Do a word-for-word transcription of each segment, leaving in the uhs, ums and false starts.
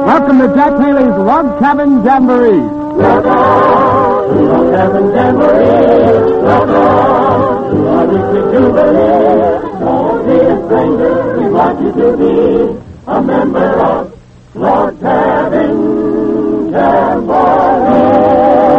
Welcome to Jack Haley's Log Cabin Jamboree. Log Cabin Jamboree. Log to our weekly jubilee. Don't be a stranger, we want you to be a member of Log Cabin Jamboree.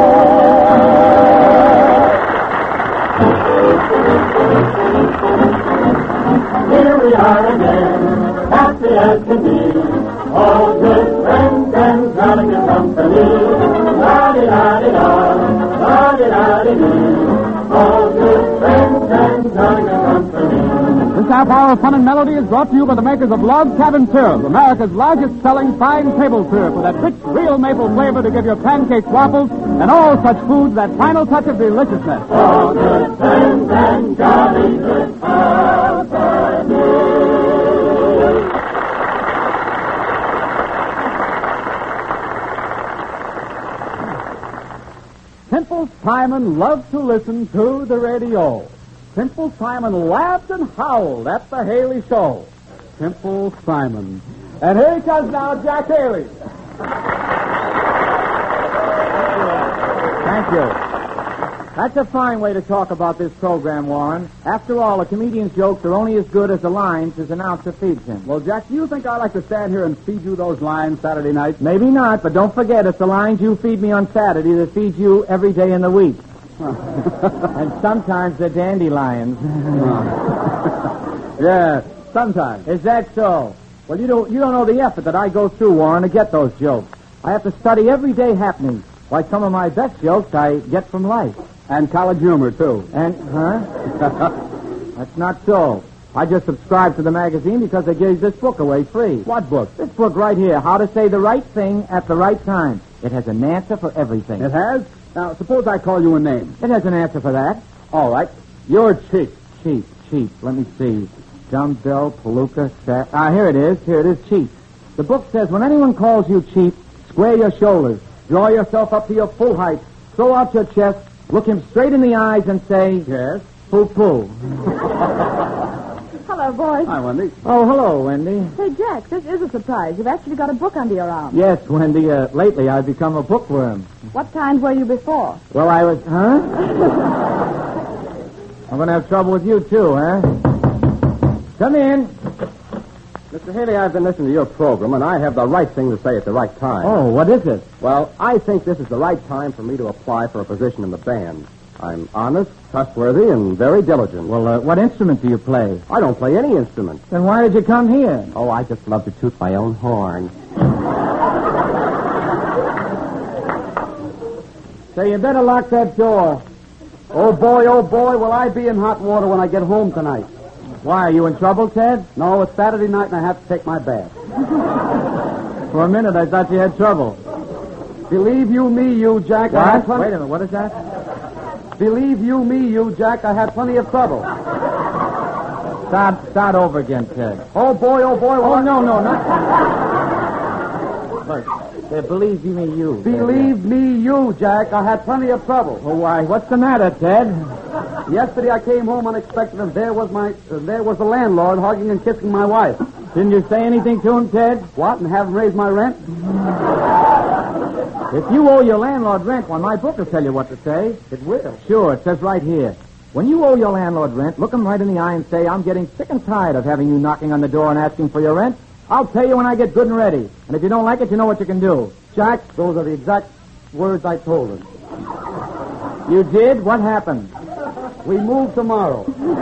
Here we are again, happy as can be, all good friends and jolly good company. La-di-da-di-da, la-di-da-di-dee, all good friends and jolly good company. This half hour of fun and melody is brought to you by the makers of Log Cabin Syrup, America's largest selling fine table syrup, with that rich, real maple flavor to give your pancakes, waffles, and all such foods that final touch of deliciousness. All good friends and jolly good company. Simple Simon loved to listen to the radio. Simple Simon laughed and howled at the Haley Show. Simple Simon. And here he comes now, Jack Haley. Thank you. That's a fine way to talk about this program, Warren. After all, a comedian's jokes are only as good as the lines his announcer feeds him. Well, Jack, do you think I like to stand here and feed you those lines Saturday night? Maybe not, but don't forget, it's the lines you feed me on Saturday that feed you every day in the week. And sometimes they're dandelions. Yeah, sometimes. Is that so? Well, you don't, you don't know the effort that I go through, Warren, to get those jokes. I have to study everyday happenings. Why, some of my best jokes I get from life. And college humor, too. And, huh? That's not so. I just subscribed to the magazine because they gave this book away free. What book? This book right here, How to Say the Right Thing at the Right Time. It has an answer for everything. It has? Now, suppose I call you a name. It has an answer for that. All right. You're cheap. Cheap, cheap. Let me see. Dumbbell, palooka, set. Ah, here it is. Here it is, cheap. The book says when anyone calls you cheap, square your shoulders, draw yourself up to your full height, throw out your chest, look him straight in the eyes and say, Yes? poo-poo. Hello, boys. Hi, Wendy. Oh, hello, Wendy. Hey, Jack, this is a surprise. You've actually got a book under your arm. Yes, Wendy, uh, lately I've become a bookworm. What kind were you before? Well, I was, huh? I'm going to have trouble with you, too, huh? Come in. Mister Haley, I've been listening to your program, and I have the right thing to say at the right time. Oh, what is it? Well, I think this is the right time for me to apply for a position in the band. I'm honest, trustworthy, and very diligent. Well, uh, what instrument do you play? I don't play any instrument. Then why did you come here? Oh, I just love to toot my own horn. So you better lock that door. Oh, boy, oh, boy, will I be in hot water when I get home tonight. Why, are you in trouble, Ted? No, it's Saturday night and I have to take my bath. For a minute, I thought you had trouble. Believe you me, you, Jack. I had What? plenty... Wait a minute, what is that? Believe you me, you, Jack. I had plenty of trouble. Start, start over again, Ted. Oh, boy, oh, boy. Oh, What? no, no, not... Look, uh, believe you me, you. Believe me, you, Jack. I had plenty of trouble. Oh, why, what's the matter, Ted? Yesterday I came home unexpected, and there was my, uh, there was the landlord hugging and kissing my wife. Didn't you say anything to him, Ted? What? And haven't raised my rent? If you owe your landlord rent, well, my book will tell you what to say. It will. Sure, it says right here. When you owe your landlord rent, look him right in the eye and say, I'm getting sick and tired of having you knocking on the door and asking for your rent. I'll tell you when I get good and ready. And if you don't like it, you know what you can do. Jack, those are the exact words I told him. You did? What happened? We move tomorrow.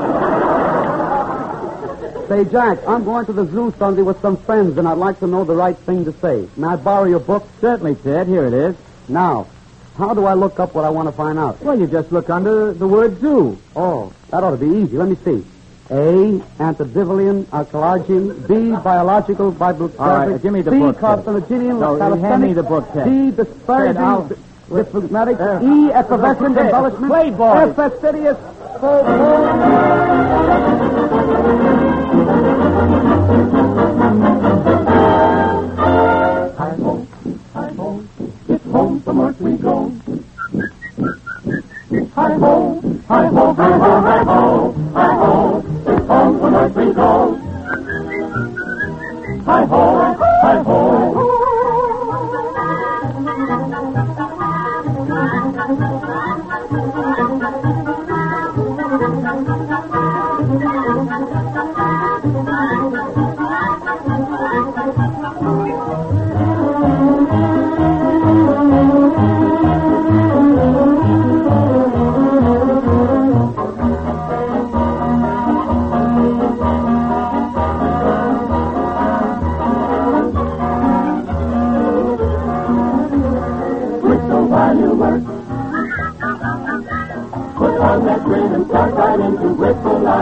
Say, Jack, I'm going to the zoo Sunday with some friends, and I'd like to know the right thing to say. May I borrow your book? Certainly, Ted. Here it is. Now, how do I look up what I want to find out? Well, you just look under the word zoo. Oh, that ought to be easy. Let me see. A, antediluvian, archaeologian. B, biological, Bible. All right, give me the C, book, Ted. carcinogenian, No, hand me the book, Ted. D, disparaging, Ted, I'll- diplomatic. There. E, effervescent, Ted, embellishment. play, boy. F, fastidious. Full, It's home from work we go. Hi-ho, hi-ho, hi-ho, hi-ho, hi-ho. It's home from work we go. Hi-ho, hi-ho,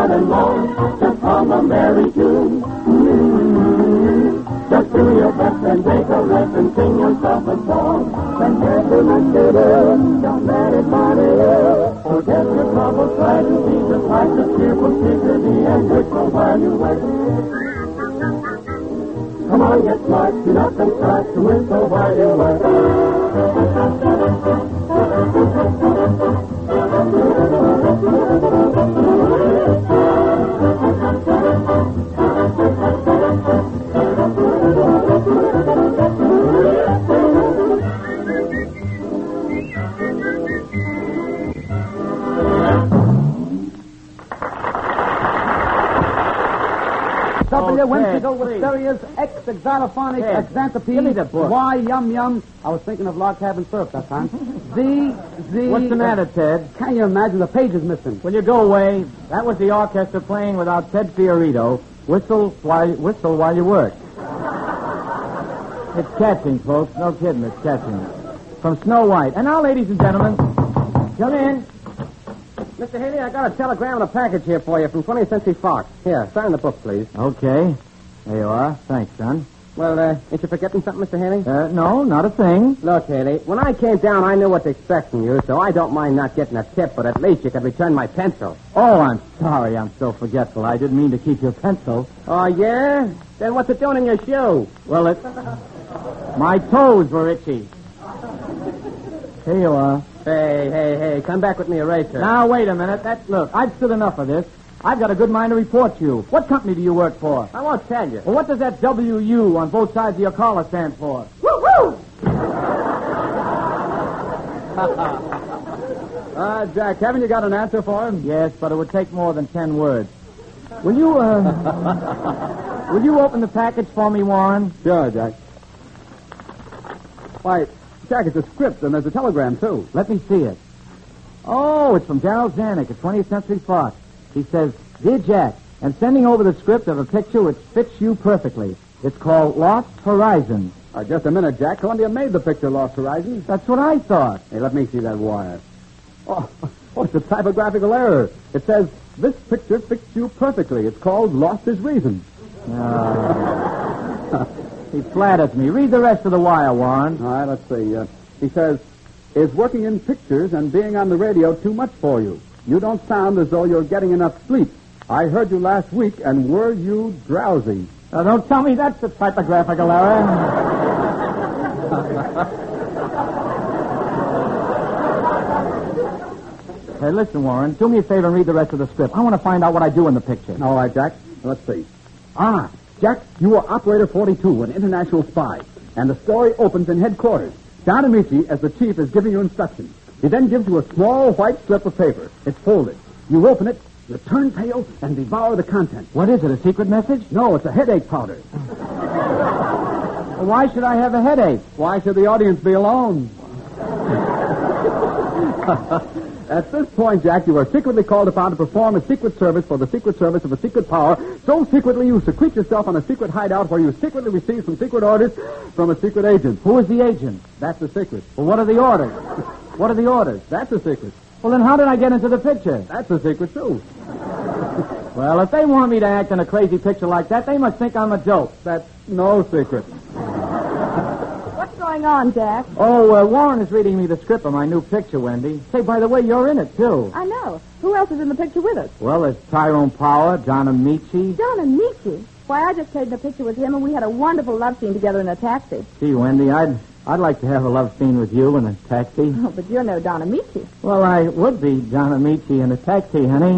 night and long. Just hum a merry tune. Mm-hmm. Just do your best and take a rest and sing yourself a song. When there's too much to do, don't let it bother you. Forget your troubles, try to be just like the cheerful chickadee and whistle while you wait. Come on, get smart, get up and start to whistle while you wait. W, Okay, whimsical, please. mysterious, X, exotophonic, Ted, exanthropy, give me the book. Y, yum, yum. I was thinking of log cabin syrup that time. Z, Z. What's the matter, Ted? Can you imagine the page is missing? Will you go away? That was the orchestra playing without Ted Fiorito. Whistle while, whistle while you work. It's catching, folks. No kidding, it's catching. From Snow White. And now, ladies and gentlemen, come in. Mister Haley, I got a telegram and a package here for you from twentieth Century Fox. Here, sign the book, please. Okay. There you are. Thanks, son. Well, uh, ain't you forgetting something, Mister Haley? Uh, no, not a thing. Look, Haley, when I came down, I knew what to expect from you, so I don't mind not getting a tip, but at least you could return my pencil. Oh, I'm sorry. I'm so forgetful. I didn't mean to keep your pencil. Oh, yeah? Then what's it doing in your shoe? Well, it... My toes were itchy. Here you are. Hey, hey, hey, come back with me eraser. Now, wait a minute. That, look, I've stood enough of this. I've got a good mind to report you. What company do you work for? I won't tell you. Well, what does that W U on both sides of your collar stand for? Woo-woo! uh, Jack, haven't you got an answer for him? Yes, but it would take more than ten words. Will you, uh... will you open the package for me, Warren? Sure, Jack. Why, Jack, it's a script, and there's a telegram, too. Let me see it. Oh, it's from Darrell Zanuck at twentieth Century Fox. He says, Dear Jack, I'm sending over the script of a picture which fits you perfectly. It's called Lost Horizons. Uh, just a minute, Jack. Columbia made the picture Lost Horizons. That's what I thought. Hey, let me see that wire. Oh, oh, it's a typographical error. It says, this picture fits you perfectly. It's called Lost His Reason. Uh, he flatters me. Read the rest of the wire, Warren. All right, let's see. Uh, he says, is working in pictures and being on the radio too much for you? You don't sound as though you're getting enough sleep. I heard you last week, and were you drowsy? Now, don't tell me that's a typographical error. Hey, listen, Warren. Do me a favor and read the rest of the script. I want to find out what I do in the picture. All right, Jack. Let's see. Ah, Jack, you were Operator forty-two, an international spy. And the story opens in headquarters. Don Amici, as the chief, is giving you instructions. He then gives you a small white slip of paper. It's folded. You open it, you turn pale, and devour the contents. What is it, a secret message? No, it's a headache powder. Well, why should I have a headache? Why should the audience be alone? At this point, Jack, you are secretly called upon to perform a secret service for the secret service of a secret power. So secretly, you secrete yourself on a secret hideout where you secretly receive some secret orders from a secret agent. Who is the agent? That's the secret. Well, what are the orders? What are the orders? That's a secret. Well, then how did I get into the picture? That's a secret, too. Well, if they want me to act in a crazy picture like that, they must think I'm a joke. That's no secret. What's going on, Jack? Oh, uh, Warren is reading me the script of my new picture, Wendy. Say, by the way, you're in it, too. I know. Who else is in the picture with us? Well, there's Tyrone Power, John Amici. John Amici. Why, I just played in a picture with him, and we had a wonderful love scene together in a taxi. Gee, Wendy, I'd I'd like to have a love scene with you in a taxi. Oh, but you're no Don Amici. Well, I would be John Amici in a taxi, honey.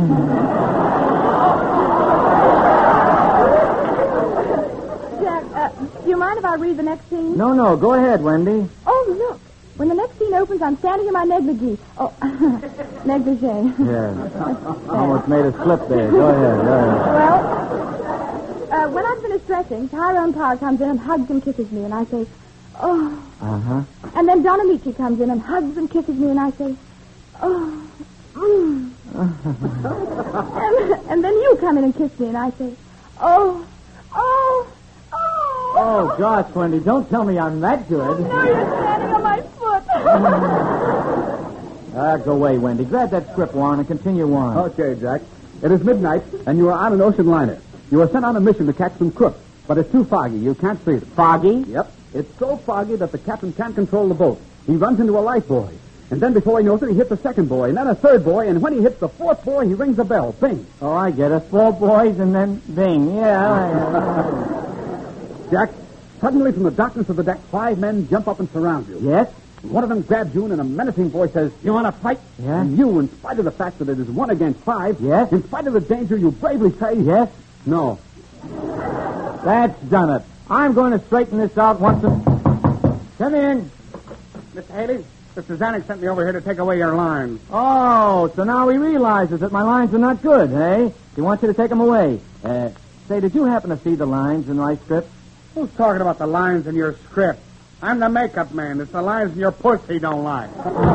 Jack, uh, do you mind if I read the next scene? No, no, go ahead, Wendy. Oh, look. When the next scene opens, I'm standing in my negligee. Oh, negligee. Yeah. Almost made a slip there. Go ahead, go ahead. Well, uh, when I'm finished dressing, Tyrone Power comes in and hugs and kisses me, and I say, oh. Uh-huh. And then Don Amici comes in and hugs and kisses me, and I say, oh. Mm. and, and then you come in and kiss me, and I say, oh, oh, oh. Oh, gosh, Wendy, don't tell me I'm that good. No, you're standing on my foot. Ah, go away, Wendy. Grab that script, Warren, and continue on. Okay, Jack. It is midnight, and you are on an ocean liner. You are sent on a mission to catch some crooks, but it's too foggy. You can't see them. Foggy? Yep. It's so foggy that the captain can't control the boat. He runs into a life buoy. And then before he knows it, he hits a second buoy, and then a third buoy, and when he hits the fourth buoy, he rings a bell. Bing. Oh, I get it. Four boys and then bing. Yeah. Jack, suddenly from the darkness of the deck, five men jump up and surround you. Yes? One of them grabs you and in a menacing voice says, "You want to fight?" Yeah. And you, in spite of the fact that it is one against five, Yes. in spite of the danger, you bravely say, Yes? "No." That's done it. I'm going to straighten this out once and... Come in. Mister Haley, Mister Zanuck sent me over here to take away your lines. Oh, so now he realizes that my lines are not good, eh? He wants you to take them away. Uh, say, did you happen to see the lines in my script? Who's talking about the lines in your script? I'm the makeup man. It's the lines in your puss he don't like.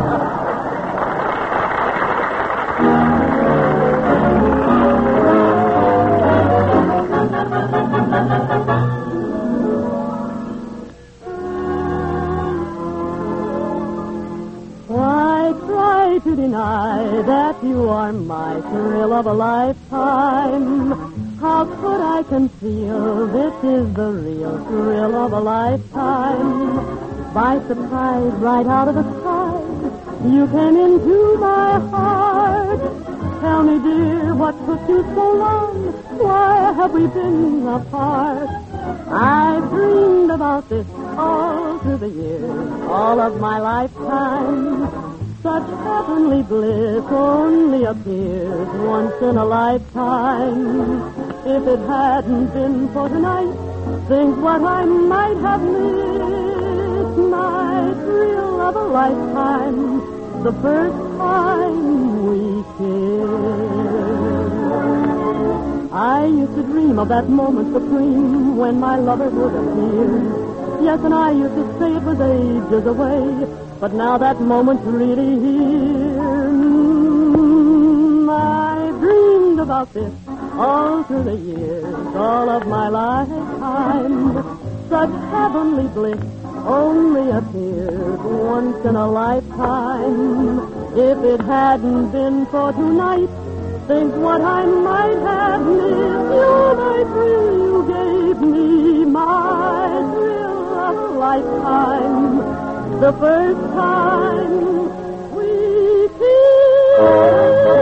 Why try to deny that you are my thrill of a lifetime? How could I conceal this is the real thrill of a lifetime? By surprise, right out of the sky, you came into my heart. Tell me, dear, what took you so long? Why have we been apart? I've dreamed about this all through the years, all of my lifetime. Such heavenly bliss only appears once in a lifetime. If it hadn't been for tonight, think what I might have missed. My thrill of a lifetime, the first time we kissed. I used to dream of that moment supreme when my lover would appear. Yes, and I used to say it was ages away, but now that moment's really here. Mm, I dreamed about this all through the years, all of my lifetime. Such heavenly bliss only appears once in a lifetime. If it hadn't been for tonight, think what I might have missed. You, my thrill, you gave me my thrill of a lifetime. The first time we kissed.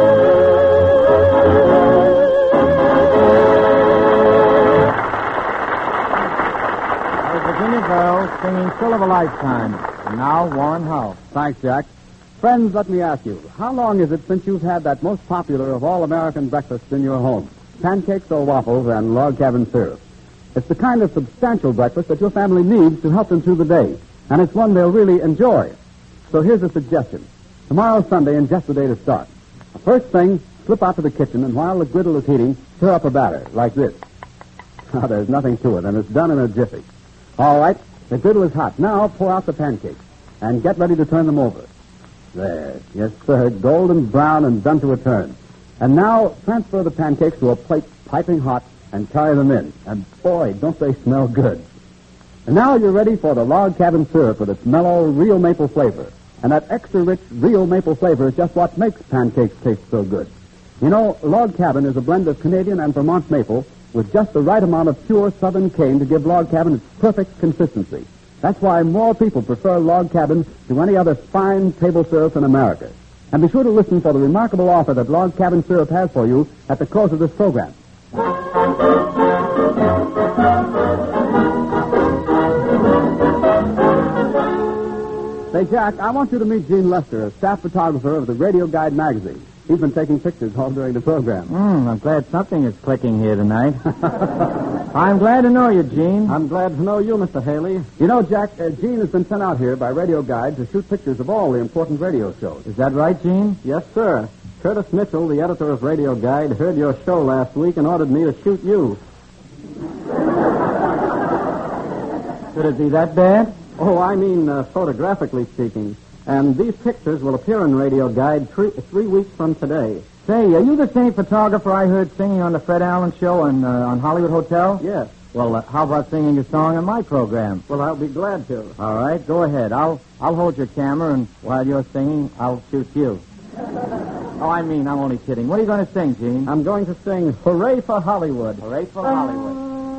Virginia Bell singing Thrill of a Lifetime. And now, Warren Howe. Thanks, Jack. Friends, let me ask you, how long is it since you've had that most popular of all American breakfasts in your home? Pancakes or waffles and log cabin syrup. It's the kind of substantial breakfast that your family needs to help them through the day. And it's one they'll really enjoy. So here's a suggestion. Tomorrow's Sunday and just the day to start. The first thing, slip out to the kitchen, and while the griddle is heating, stir up a batter, like this. Now, there's nothing to it, and it's done in a jiffy. All right, the griddle is hot. Now, pour out the pancakes, and get ready to turn them over. There, yes, sir, golden brown and done to a turn. And now, transfer the pancakes to a plate piping hot and carry them in. And, boy, don't they smell good. And now you're ready for the log cabin syrup with its mellow, real maple flavor. And that extra rich, real maple flavor is just what makes pancakes taste so good. You know, log cabin is a blend of Canadian and Vermont maple with just the right amount of pure southern cane to give log cabin its perfect consistency. That's why more people prefer log cabin to any other fine table syrup in America. And be sure to listen for the remarkable offer that log cabin syrup has for you at the close of this program. Say, Jack, I want you to meet Gene Lester, a staff photographer of the Radio Guide magazine. He's been taking pictures all during the program. Hmm, I'm glad something is clicking here tonight. I'm glad to know you, Gene. I'm glad to know you, Mister Haley. You know, Jack, uh, Gene has been sent out here by Radio Guide to shoot pictures of all the important radio shows. Is that right, Gene? Yes, sir. Curtis Mitchell, the editor of Radio Guide, heard your show last week and ordered me to shoot you. Could it be that bad? Oh, I mean, uh, photographically speaking. And these pictures will appear in Radio Guide three, three weeks from today. Say, are you the same photographer I heard singing on the Fred Allen Show on, uh, on Hollywood Hotel? Yes. Well, uh, how about singing a song on my program? Well, I'll be glad to. All right, go ahead. I'll I'll hold your camera, and while you're singing, I'll shoot you. Oh, I mean, I'm only kidding. What are you going to sing, Gene? I'm going to sing Hooray for Hollywood. Hooray for Hollywood.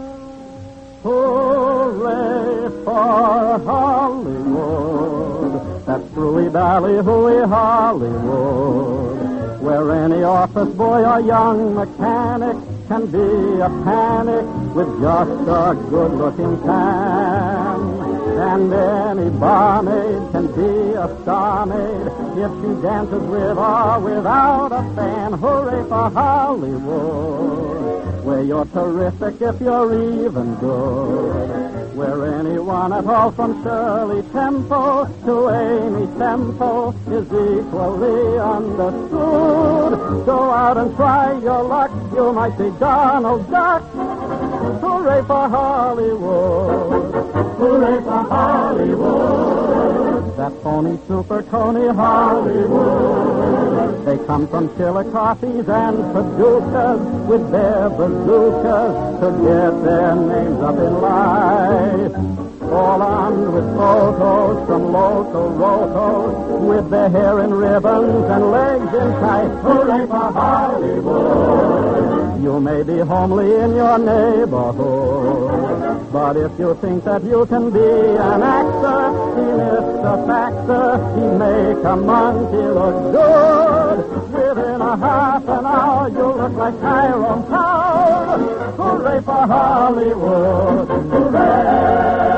Hooray for Hollywood. That's truly dally hooey Hollywood. Where any office boy or young mechanic can be a panic with just a good-looking tan. And any barmaid can be a star maid if she dances with or without a fan. Hooray for Hollywood, where you're terrific if you're even good. Where anyone at all from Shirley Temple to Amy Semple is equally understood. Go out and try your luck. You might be Donald Duck. Hooray for Hollywood. Hooray for Hollywood. That phony super Tony Hollywood. They come from Chillicothe's and Paducah's with their bazookas to get their names up in lights. All armed with photos from local rotos with their hair in ribbons and legs in tights. Hooray for Hollywood. You may be homely in your neighborhood, but if you think that you can be an actor, he lifts a factor, he make a monkey look good. Within a half an hour, you look like Tyrone Power. Hooray for Hollywood. Hooray!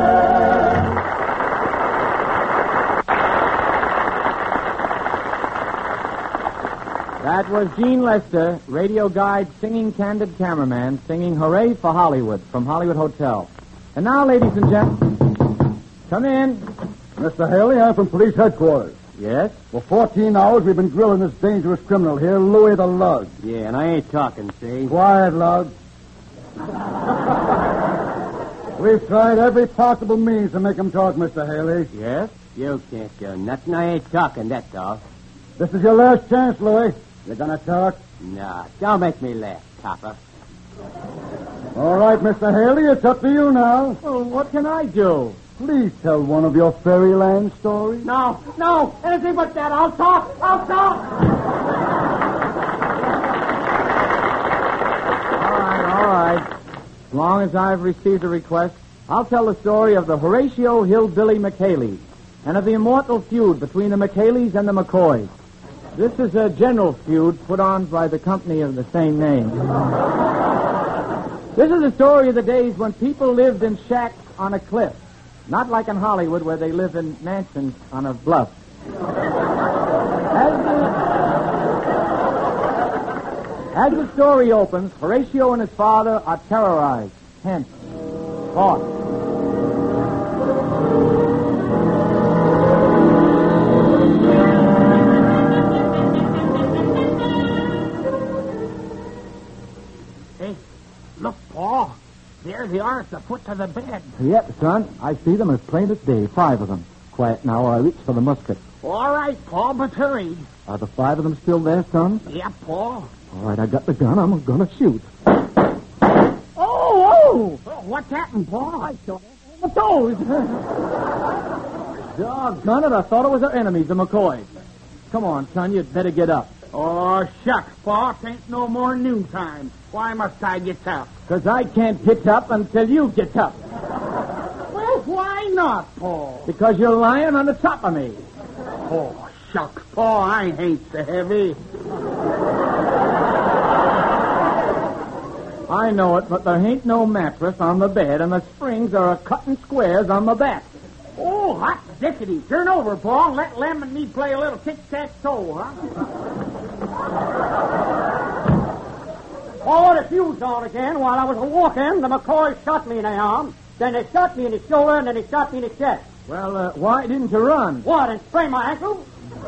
That was Gene Lester, radio guide, singing candid cameraman, singing Hooray for Hollywood from Hollywood Hotel. And now, ladies and gentlemen, come in. Mister Haley, I'm from police headquarters. Yes? For fourteen hours, we've been grilling this dangerous criminal here, Louis the Lug. Yeah, and I ain't talking, see? Quiet, Lug. We've tried every possible means to make him talk, Mister Haley. Yes? You can't do nothing. I ain't talking, that's all. This is your last chance, Louis. You gonna talk? Nah, don't make me laugh, Copper. All right, Mister Haley, it's up to you now. Well, what can I do? Please tell one of your fairyland stories. No, no, anything but that. I'll talk. I'll talk. All right, all right. As long as I've received a request, I'll tell the story of the Horatio Hillbilly McHaleys and of the immortal feud between the McHaleys and the McCoys. This is a general feud put on by the company of the same name. This is the story of the days when people lived in shacks on a cliff, not like in Hollywood where they live in mansions on a bluff. As the, as the story opens, Horatio and his father are terrorized, hence, caught. Look, Paul. There they are at the foot of the bed. Yep, son. I see them as plain as day, five of them. Quiet now, or I reach for the musket. All right, Paul, but hurry. Are the five of them still there, son? Yeah, Paul. All right, I got the gun. I'm gonna shoot. Oh, oh! What's happened, Paul? I saw the toes. Doggone it, I thought it was our enemies, the McCoys. Come on, son, you'd better get up. Oh, shucks, Paul. It ain't no more noontime. Why must I get up? Because I can't get up until you get up. Well, why not, Paul? Because you're lying on the top of me. Oh, shucks, Paul. I ain't so heavy. I know it, but there ain't no mattress on the bed, and the springs are a cutting squares on my back. Oh, hot dickety. Turn over, Paul, and let Lem and me play a little tic-tac-toe, huh? Oh, the fuse on again. While I was walking, the McCoys shot me in the arm. Then they shot me in the shoulder, and then they shot me in the chest. Well, uh, why didn't you run? What, and sprain my ankle?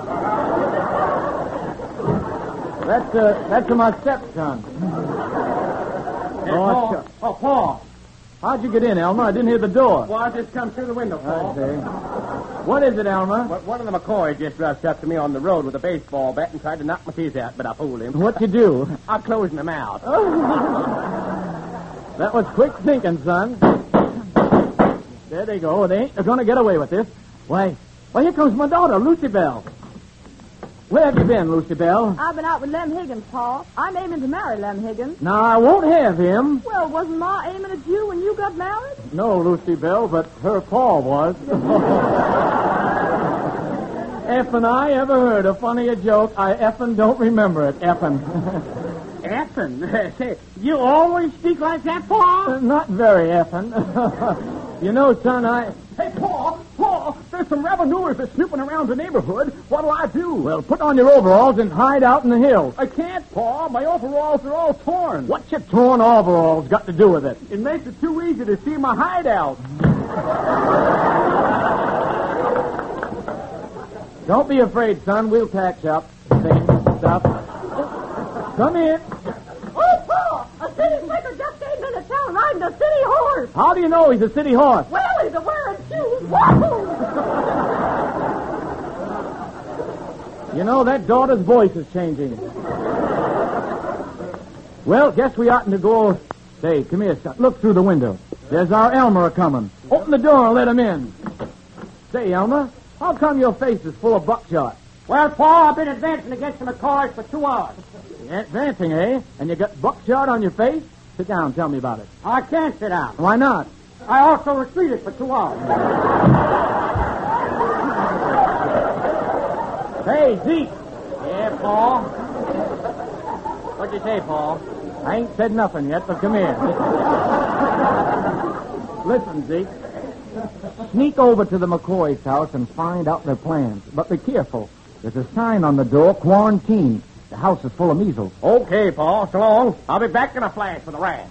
That's, uh, that's my stepson. Hey, Oh, Paul. sure. Oh, Paul. How'd you get in, Elmer? I didn't hear the door. Well, I just come through the window, Paul. I see. What is it, Elmer? But one of the McCoys just rushed up to me on the road with a baseball bat and tried to knock my teeth out, but I fooled him. What'd you do? I closed them out. That was quick thinking, son. There they go. They ain't going to get away with this. Why, why, here comes my daughter, Lucy Bell. Where have you been, Lucy Bell? I've been out with Lem Higgins, Pa. I'm aiming to marry Lem Higgins. Now, I won't have him. Well, wasn't Ma aiming at you when you got married? No, Lucy Bell, but her pa was. F and I ever heard a funnier joke. I effing don't remember it. Effing. Effing? Say, you always speak like that, Pa? Not very effing. You know, son, I... Hey, Pa, Pa, there's some revenuers that's snooping around the neighborhood. What'll I do? Well, put on your overalls and hide out in the hills. I can't, Pa. My overalls are all torn. What's your torn overalls got to do with it? It makes it too easy to see my hideout. Don't be afraid, son. We'll catch up. Same stuff. Come in. Oh, Pa! A city slicker just came into town riding a city horse. How do you know he's a city horse? Well, he's a wearing shoes. Wahoo! You know, that daughter's voice is changing. Well, guess we oughtn't to go... Say, come here, son. Look through the window. There's our Elmer a-coming. Open the door and let him in. Say, Elmer, how come your face is full of buckshot? Well, Pa, I've been advancing against the McCoys for two hours. You're advancing, eh? And you got buckshot on your face? Sit down. Tell me about it. I can't sit down. Why not? I also retreated for two hours. Hey, Zeke. Yeah, Pa? What'd you say, Pa? I ain't said nothing yet, but come here. Listen, Zeke. Sneak over to the McCoy's house and find out their plans. But be careful. There's a sign on the door, quarantine. The house is full of measles. Okay, Pa. So long. I'll be back in a flash for the rash.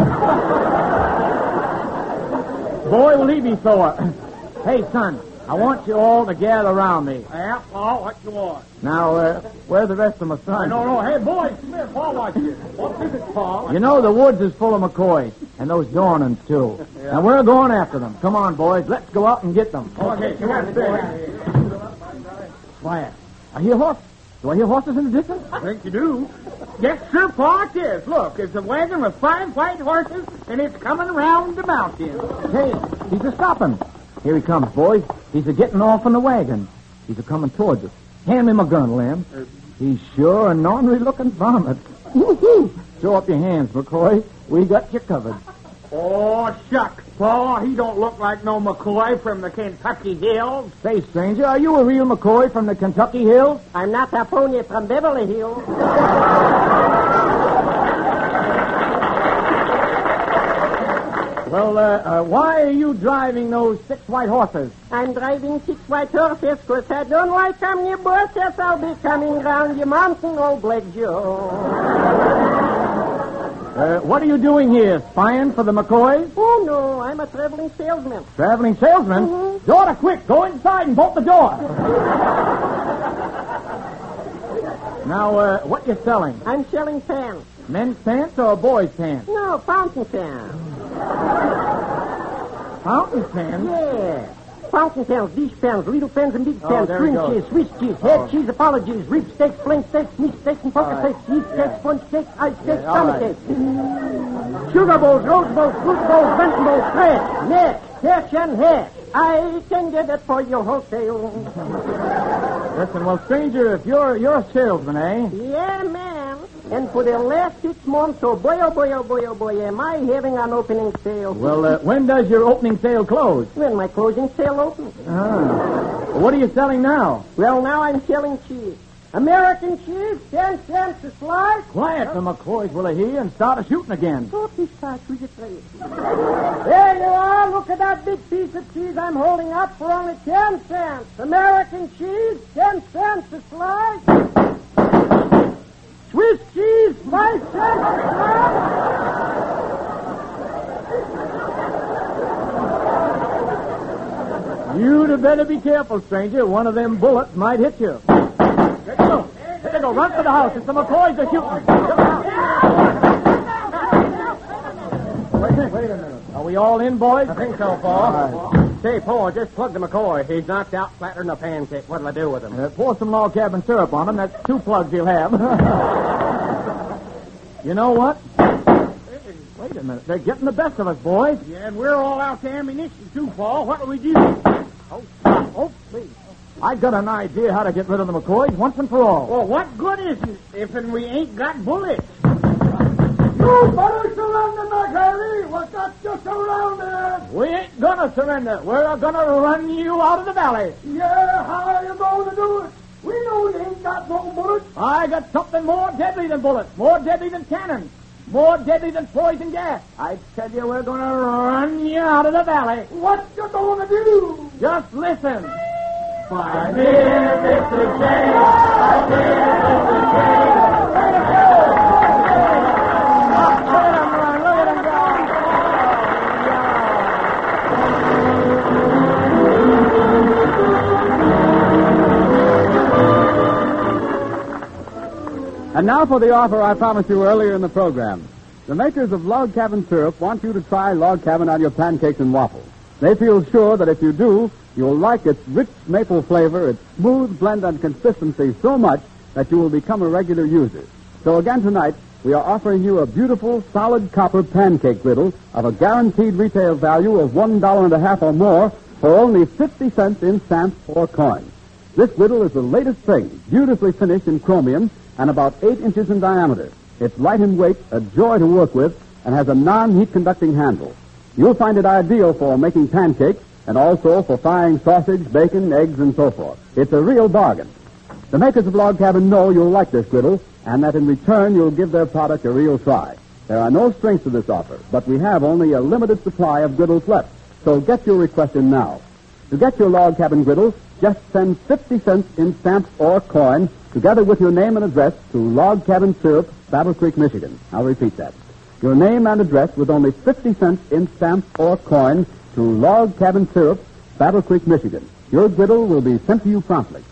Boy, will he be sore. Hey, son, I want you all to gather around me. Yeah, Pa, what you want? Now, uh, where's the rest of my sons? No, no. Hey, boy, Smith, Pa, watch this. What is it, Pa? You know, the woods is full of McCoys, and those Dornans, too. Yeah. Now, we're going after them. Come on, boys. Let's go out and get them. Okay, come on, boy. Quiet. I hear horses. Do I hear horses in the distance? I think you do. Yes, sir, Pa, it is. Look, it's a wagon with five white horses, and it's coming around the mountain. Hey, he's a stopping. Here he comes, boys. He's a getting off in the wagon. He's a coming towards us. Hand me my gun, Lem. He's sure an ornery looking varmint. Woo-hoo! Show up your hands, McCoy. We got you covered. Oh, shucks, Pa. He don't look like no McCoy from the Kentucky Hills. Say, stranger, are you a real McCoy from the Kentucky Hills? I'm not a pony from Beverly Hills. Well, uh, uh, why are you driving those six white horses? I'm driving six white horses because I don't like them near buses. I'll be coming round your mountain, old Black Joe. Uh, what are you doing here, spying for the McCoys? Oh, no, I'm a traveling salesman. Traveling salesman? Mm-hmm. Daughter, quick, go inside and bolt the door. Now, uh, what you selling? I'm selling pants. Men's pants or boys' pants? No, fountain pants. Fountain pants? Yeah. Fountain pens, dish pens, little pens and big Oh, pens, there string he goes. cheese, Swiss cheese, head Oh. cheese, apologies, rib steaks, flank steaks, meat steaks, and poker All right. steaks, yeast Yeah. steaks, sponge steaks, ice steaks, Yeah, all stomach right. steaks. Sugar bowls, rose bowls, fruit bowls, Benton bowls, fresh, neck, cash and hash. I can get it for your wholesale. Listen, well, stranger, if you're you're a salesman, eh? Yeah, man. And for the last six months, oh boy, oh boy, oh boy, oh boy, am I having an opening sale. Well, uh, when does your opening sale close? When my closing sale opens. Ah. Well, what are you selling now? Well, now I'm selling cheese. American cheese, ten cents a slice. Quiet, the McCoys will hear and start a shooting again. Oh, please, start with it, please. There you are. Look at that big piece of cheese I'm holding up for only ten cents. American cheese, ten cents a slice. Swiss cheese, five cents a slice. You'd better be careful, stranger. One of them bullets might hit you. There you go. There you go. Run for the house. It's the McCoys are shooting. Wait, wait a minute. Are we all in, boys? I think so, Paul. Say, Paul, just plug the McCoy. He's knocked out flatter than a pancake. What'll I do with him? Uh, pour some log cabin syrup on him. That's two plugs he'll have. You know what? Wait a minute. They're getting the best of us, boys. Yeah, and we're all out to ammunition, too, Paul. What do we do? Oh, stop. Oh, please. I got an idea how to get rid of the McCoys once and for all. Well, what good is it if we ain't got bullets? You better surrender, McHaley. We got you surrounded. We ain't gonna surrender. We're gonna run you out of the valley. Yeah, how you going to do it? We know you ain't got no bullets. I got something more deadly than bullets, more deadly than cannons, more deadly than poison gas. I tell you, we're gonna run you out of the valley. What you going to do? Just listen. My dear Mister James, my dear Mister James. Look at him run, look at him go. And now for the offer I promised you earlier in the program. The makers of Log Cabin Syrup want you to try Log Cabin on your pancakes and waffles. They feel sure that if you do, you'll like its rich maple flavor, its smooth blend and consistency so much that you will become a regular user. So again tonight, we are offering you a beautiful, solid copper pancake griddle of a guaranteed retail value of one dollar and a half or more for only fifty cents in stamps or coins. This griddle is the latest thing, beautifully finished in chromium and about eight inches in diameter. It's light in weight, a joy to work with, and has a non-heat conducting handle. You'll find it ideal for making pancakes and also for frying sausage, bacon, eggs, and so forth. It's a real bargain. The makers of Log Cabin know you'll like this griddle and that in return you'll give their product a real try. There are no strings to this offer, but we have only a limited supply of griddles left, so get your request in now. To get your Log Cabin griddle, just send fifty cents in stamps or coin together with your name and address to Log Cabin Syrup, Battle Creek, Michigan. I'll repeat that. Your name and address with only fifty cents in stamps or coin to Log Cabin Syrup, Battle Creek, Michigan. Your griddle will be sent to you promptly.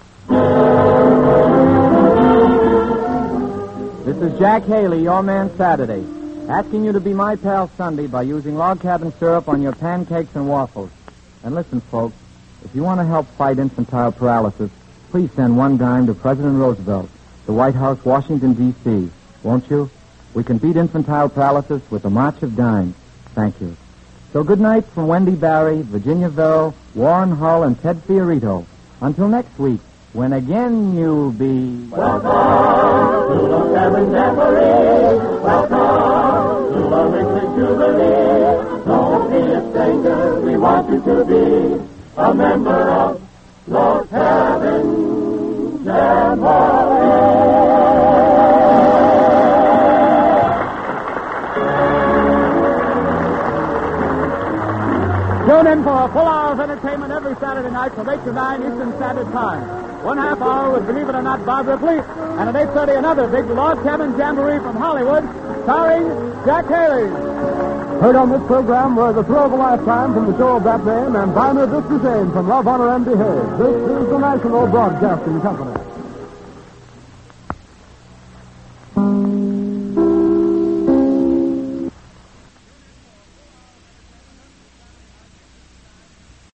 This is Jack Haley, your man Saturday, asking you to be my pal Sunday by using Log Cabin Syrup on your pancakes and waffles. And listen, folks, if you want to help fight infantile paralysis, please send one dime to President Roosevelt, the White House, Washington, D C Won't you? We can beat infantile paralysis with a march of dimes. Thank you. So good night from Wendy Barry, Virginia Verrill, Warren Hull, and Ted Fiorito. Until next week, when again you'll be... Welcome to the Cabin Jamboree. Welcome to the Richard Jubilee. Don't be a stranger, we want you to be a member of Log Cabin Jamboree. Tune in for a full hour of entertainment every Saturday night from eight to nine Eastern Standard Time. One half hour with Believe It or Not, Bob Ripley, and at eight thirty another big Log Cabin Jamboree from Hollywood, starring Jack Haley. Heard on this program were The Thrill of a Lifetime from the show of that name and Viner This the Same from Love, Honor, and Behave. This is the National Broadcasting Company.